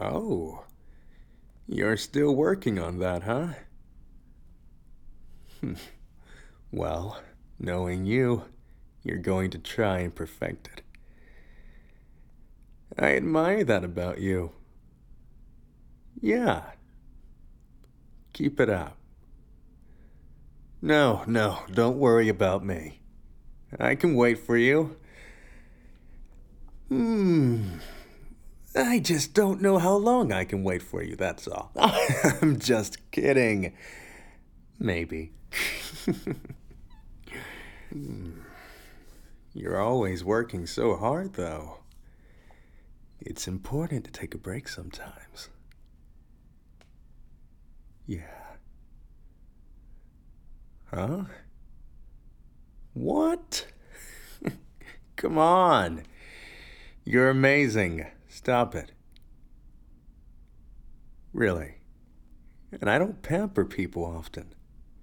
Oh, you're still working on that, huh? Well, knowing you, you're going to try and perfect it. I admire that about you. Yeah, keep it up. No, don't worry about me. I can wait for you. I just don't know how long I can wait for you, that's all. I'm just kidding. Maybe. You're always working so hard, though. It's important to take a break sometimes. Yeah. Huh? What? Come on. You're amazing. Stop it. Really. And I don't pamper people often.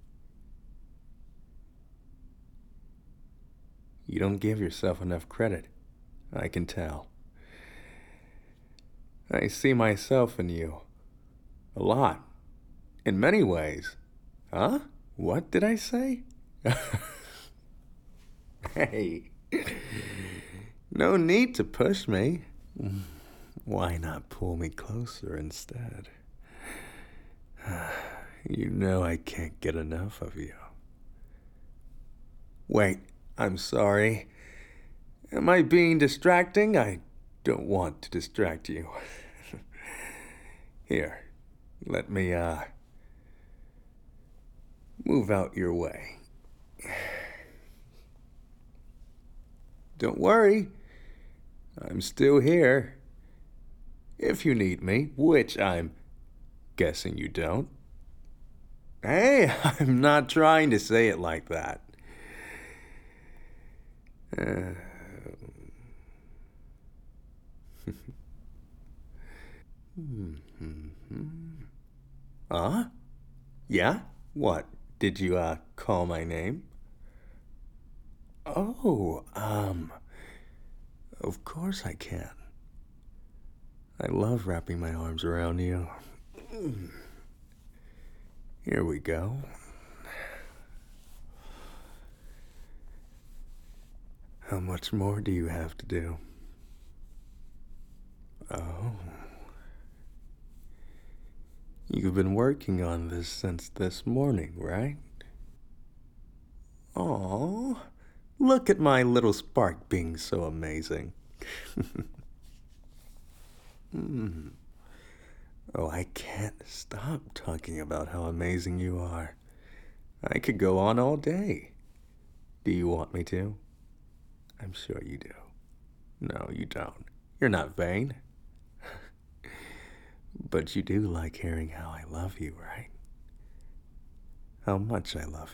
You don't give yourself enough credit. I can tell. I see myself in you. A lot. In many ways. Huh? What did I say? Hey. No need to push me. Why not pull me closer instead? You know I can't get enough of you. Wait, I'm sorry. Am I being distracting? I don't want to distract you. Here, let me, move out your way. Don't worry. I'm still here. If you need me, which I'm guessing you don't. Hey, I'm not trying to say it like that. Uh, Huh? Yeah? What? Did you, call my name? Oh, of course I can. I love wrapping my arms around you. Here we go. How much more do you have to do? Oh. You've been working on this since this morning, right? Aw. Look at my little spark being so amazing. Oh, I can't stop talking about how amazing you are. I could go on all day. Do you want me to? I'm sure you do. No, you don't. You're not vain. But you do like hearing how I love you, right? How much I love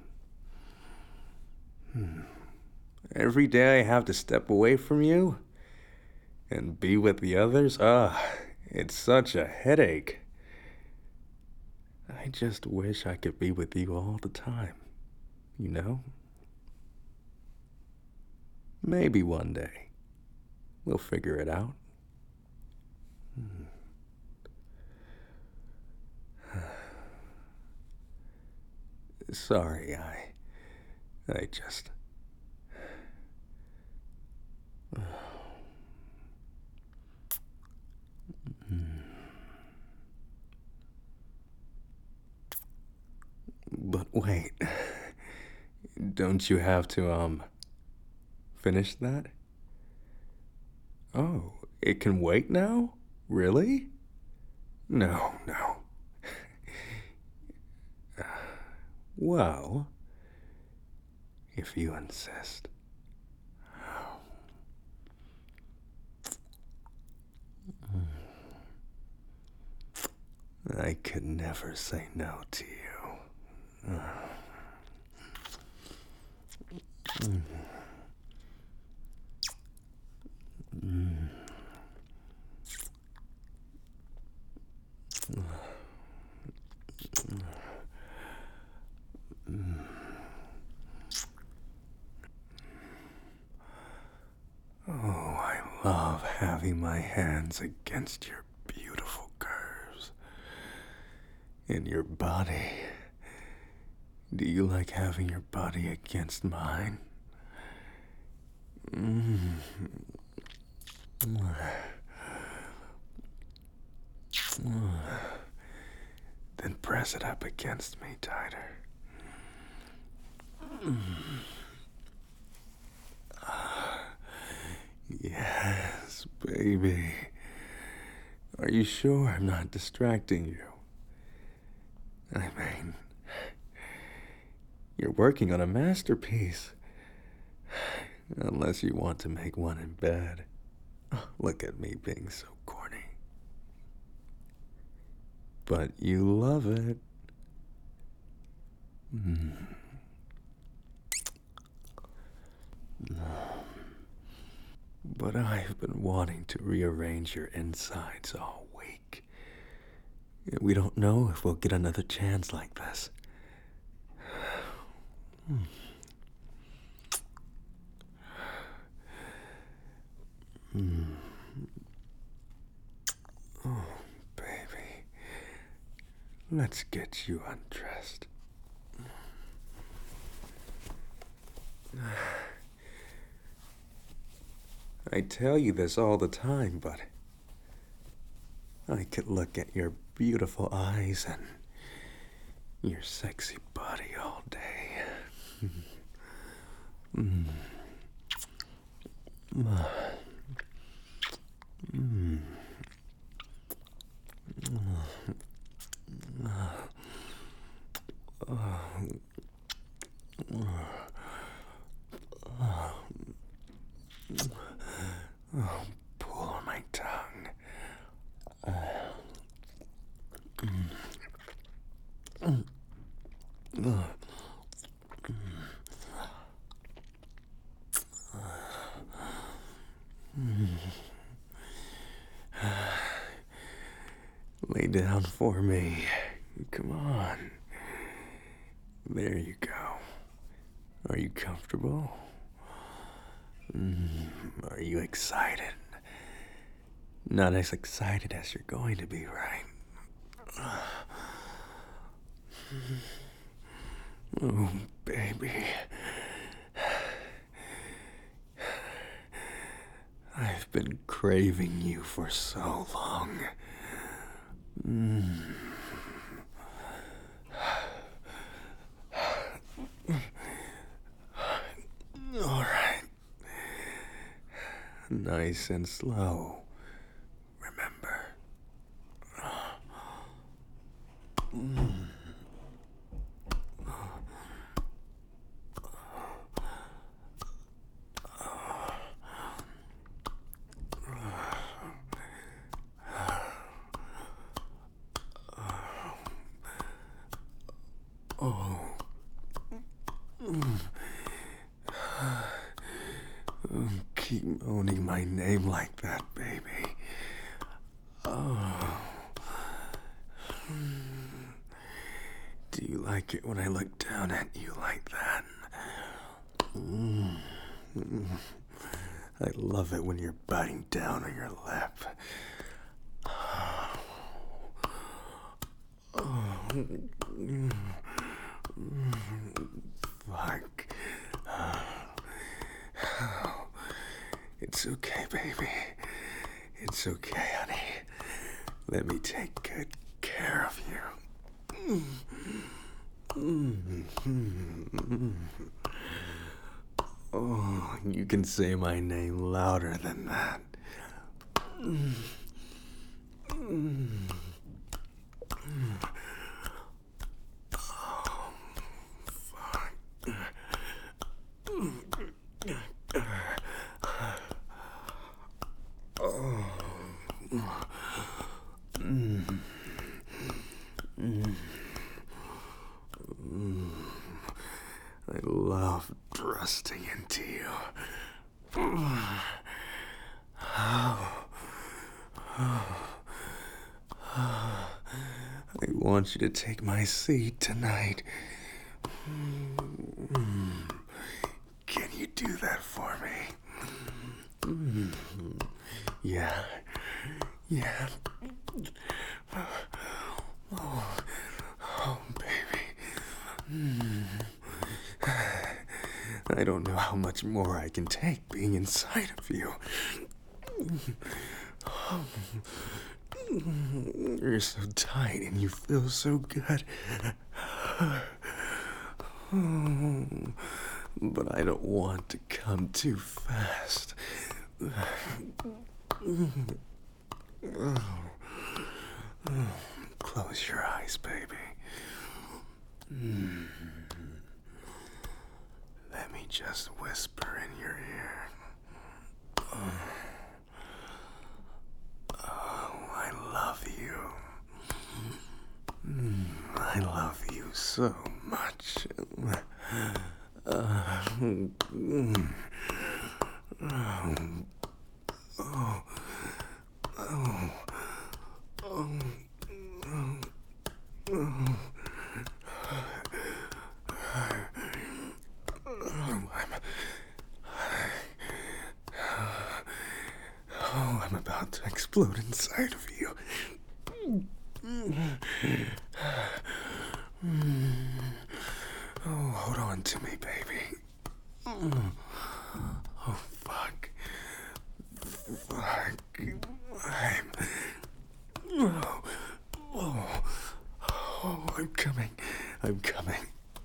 you. Every day I have to step away from you and be with the others. It's such a headache. I just wish I could be with you all the time, you know? Maybe one day we'll figure it out. Sorry, I just. But wait, don't you have to, finish that? Oh, it can wait now? Really? No. Well, if you insist. I could never say no to you. Oh, I love having my hands against your beautiful curves. And your body. Do you like having your body against mine? Then press it up against me tighter. Yes, baby. Are you sure I'm not distracting you? I mean, you're working on a masterpiece. Unless you want to make one in bed. Look at me being so corny. But you love it. But I've been wanting to rearrange your insides all week. We don't know if we'll get another chance like this. Oh, baby. Let's get you undressed. I tell you this all the time, but I could look at your beautiful eyes and your sexy body all day. Oh, pull on my tongue. Lay down for me. Come on. There you go. Are you comfortable? Are you excited? Not as excited as you're going to be, right? Oh, baby. I've been craving you for so long. All right. Nice and slow. Remember. Oh. Keep moaning my name like that, baby. Oh. Do you like it when I look down at you like that? I love it when you're biting down on your lip. Fuck. It's okay, baby. It's okay, honey. Let me take good care of you. Oh, you can say my name louder than that. I love thrusting into you. I want you to take my seat tonight. Can you do that for me? Yeah. Yeah. Oh, baby. I don't know how much more I can take being inside of you. You're so tight and you feel so good. But I don't want to come too fast. Close your eyes, baby. Let me just whisper in your ear. Oh, I love you. I love you so much. I'm about to explode inside of you. Oh, hold on to me, baby. Oh, fuck. Fuck. I'm coming. I'm coming.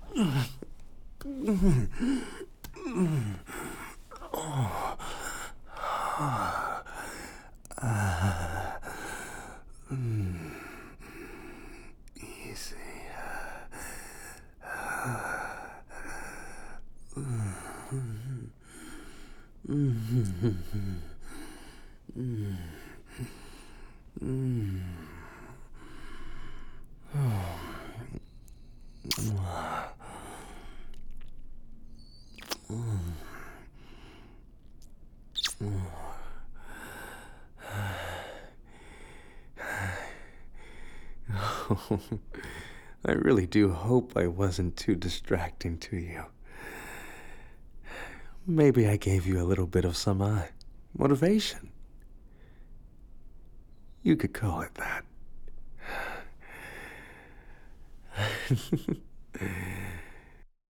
Easy. I really do hope I wasn't too distracting to you. Maybe I gave you a little bit of some motivation. You could call it that.